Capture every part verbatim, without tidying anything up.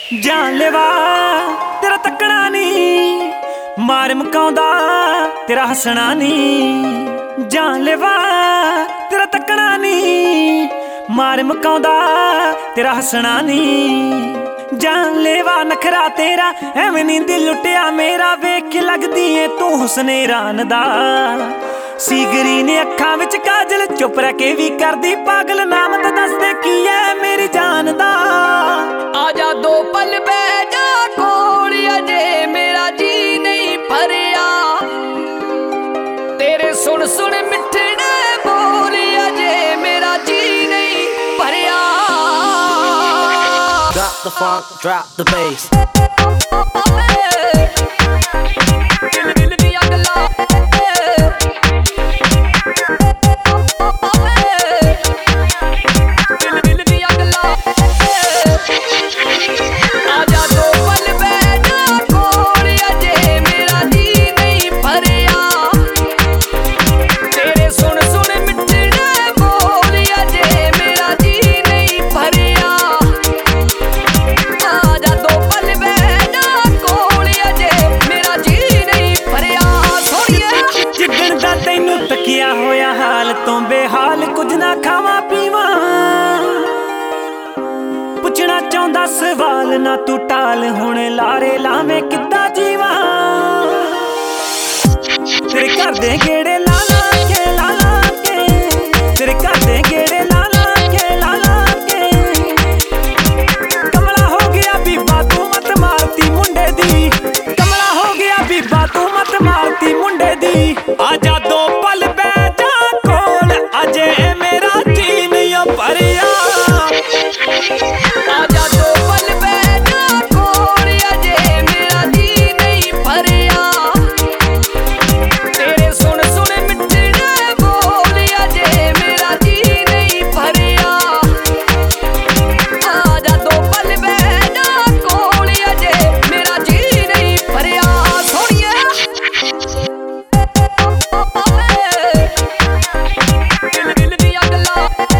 जानलेवा तेरा तकना नी, मार मकाउंदा तेरा हसना नी। जानलेवा तेरा तकना नी, मार मकाउंदा तेरा हसना नी। जानलेवा नखरा तेरा एवें नी दिल लुटिया मेरा, वेख के लगदी ऐ तू हुस्ने रान दा। सीगरी ने अखां विच काजल, चुप रह के भी करदी पागल, नाम तो दस दे की है मेरी जान दा। आजा दो पल बह जा कोल, अजे मेरा जी नहीं भरिया, तेरे सुन सुन मिठड़े बोल, अजे मेरा जी नहीं भरिया। Drop the funk, drop the bass. दिल दिल दी अग ला, दिल दिल दी अग ला। आजा दो पल बह जा कोल, अजे मेरा जी नहीं भरिया, तेरे सुन सुन मिठड़े बोल, अजे मेरा जी नहीं भरिया। आजा दो पल बह जा कोल, अजे मेरा जी नहीं भरिया। सोनिए जिदन दा तैनू तकिया होया हाल तो बेहाल, कुछ ना खावा पीवा, पुछना चाहुंदा सवाल ना तू टाल, हुण लारे लावे किद्दां जीवा। तेरे घर दे गेड़े ला ला के ला ला के, तेरे घर दे गेड़े ला ला के ला ला के, कमला हो गया बीबा तू मत मारती मुंडे दी, कमला हो गया बीबा तू मत मारती मुंडे दी। आजा दो पल बह जा कोल, अजे मेरा जी नहीं भरिया। आजा दो पल बह जा कोल, अजे मेरा जी नहीं भरिया, तेरे सुन सुन मिठड़े बोल, अजे मेरा जी नहीं भरिया। आजा दो पल बह जा कोल, अजे मेरा जी नहीं भरिया। सोनिए दिल दिल दी अग ला,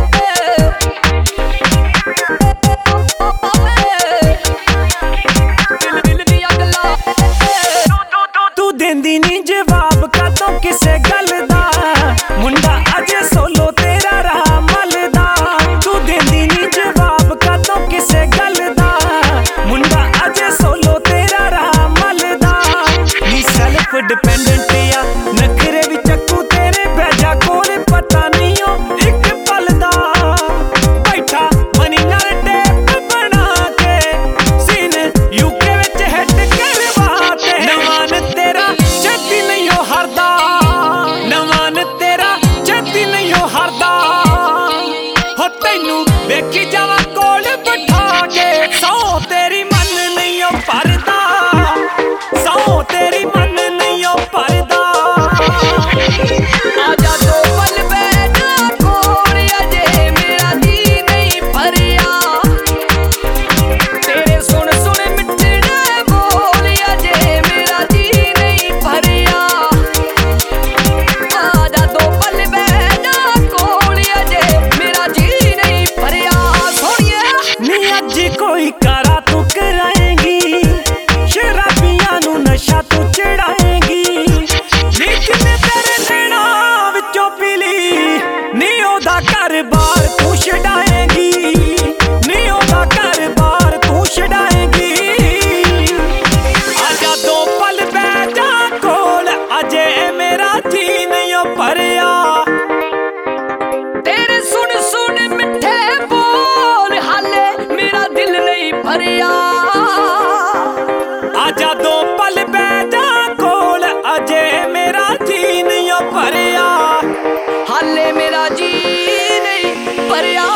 दिल दिल दी अग ला। तू देंदी नी जवाब कातों किसे गल दा, मुंडा अजे सोलो तेरा रहा मलदा। तू देंदी नी जवाब कातों किसे गल दा, मुंडा अजे सोलो तेरा रहा मलदा। नी सेल्फ डिपेंडेंट या नखरे भी चक्कू तेरे बैजा कोल, पता नहीं ओ एक पल दा। बैठा मनी नाल टेप बना के, सीन यूके विच हेड करवा ते। नवान तेरा छेती नहीं हो हरदा, नवान तेरा छेती नहीं हो हरदा। हो तैनू वेखी जावा कोल बिठा के, सौ तेरी मन नहीं हो भरदा, सौ तेरी मन नहीं हो भरदा। आजा दो पल बह जा कोल, अजे मेरा जी नहीं भरिया, तेरे सुन सुन मिठड़े बोल, अजे मेरा जी नहीं भरिया। आजा दो पल बह जा कोल, अजे मेरा जी नहीं भरिया। सोनिए नी अज कोई कारा तू कराएगी, शराबियां नू नशा तू चढ़ाएगी। नी जिन्ने तेरे नैना विचों पीली, नी ओदा घर बार तू छड़ाएगी, नी ओदा घर बार तू छड़ाएगी। आजा दो पल बह जा कोल, अजे मेरा जी नहीं भरिया। तेरे सुन सुन मिठे बोल, हाले मेरा दिल नहीं भरिया। आजा दो पल बह जा कोल, अजे मेरा जी नहीं भरिया। हाले मेरा जी नहीं भरिया।